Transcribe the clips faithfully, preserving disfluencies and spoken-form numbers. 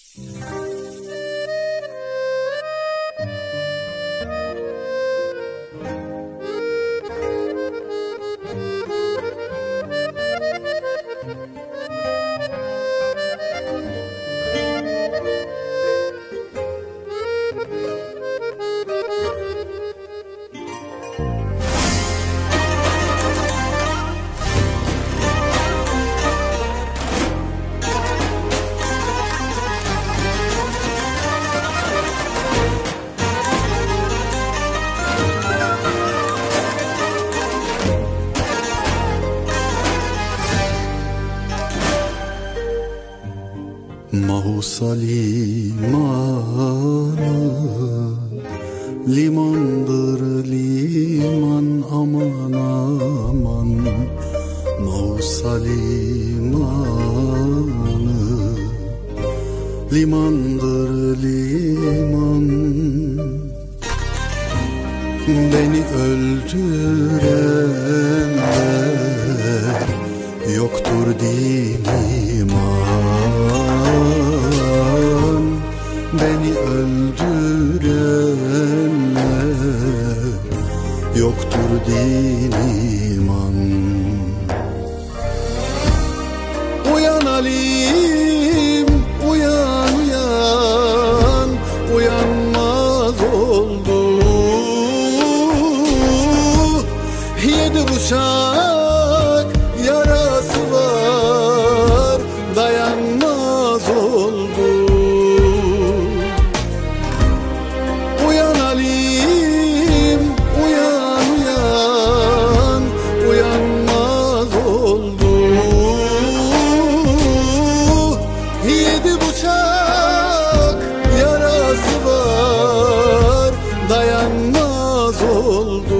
Mahusa limanı, limandır liman, aman aman. Mahusa limanı, limandır liman. Beni öldürenler yoktur din iman. Beni öldürenler yoktur din iman. Uyan Alim, uyan uyan, uyanmaz oldu. Yedi bıçak yarası var, dayanmaz oldu. Uyan Alim, uyan uyan, uyanmaz oldu. Yedi bıçak yarası var, dayanmaz oldu.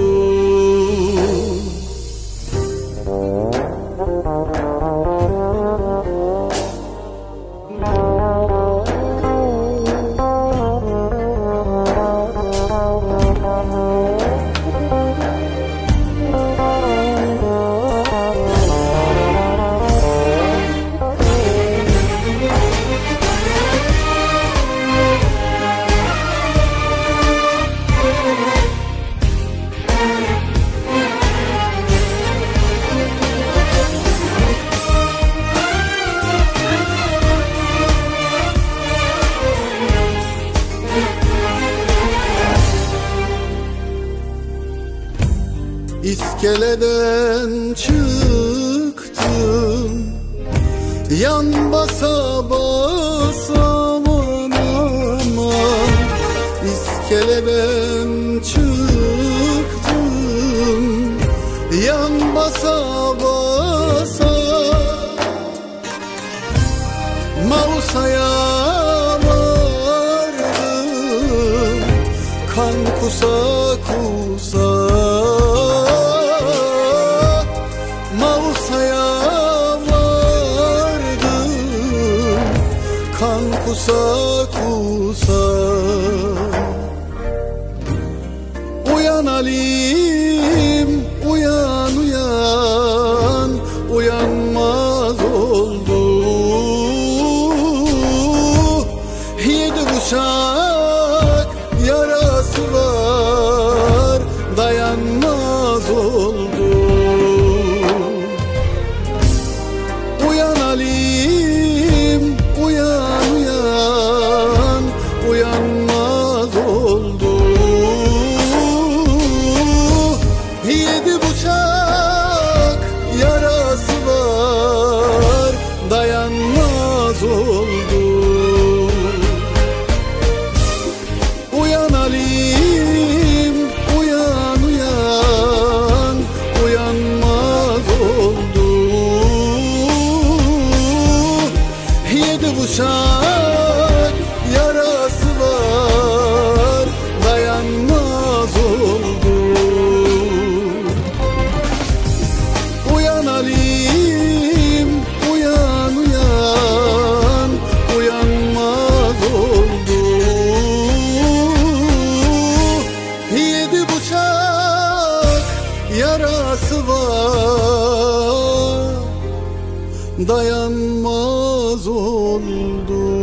İskeleden çıktım, yan basa basa, aman aman. İskeleden çıktım, yan basa basa. Mausa'ya vardım, kan kusa kusa. Mausa'ya vardım, kan kusa kusa. Uyan Alim, uyan uyan, uyanmaz oldu. Yedi bıçak yarası var, dayanmaz oldu. Uyan Alim, uyan uyan, uyanmaz oldu. Yedi bıçak yarası var, dayanmaz oldu. Uyan Alim, uyan uyan, uyanmaz oldu. Yedi bıçak yarası var, dayanmaz oldu. Uyan Alim, uyan uyan, uyanmaz oldu. Yedi bıçak yarası var, dayanmaz oldu.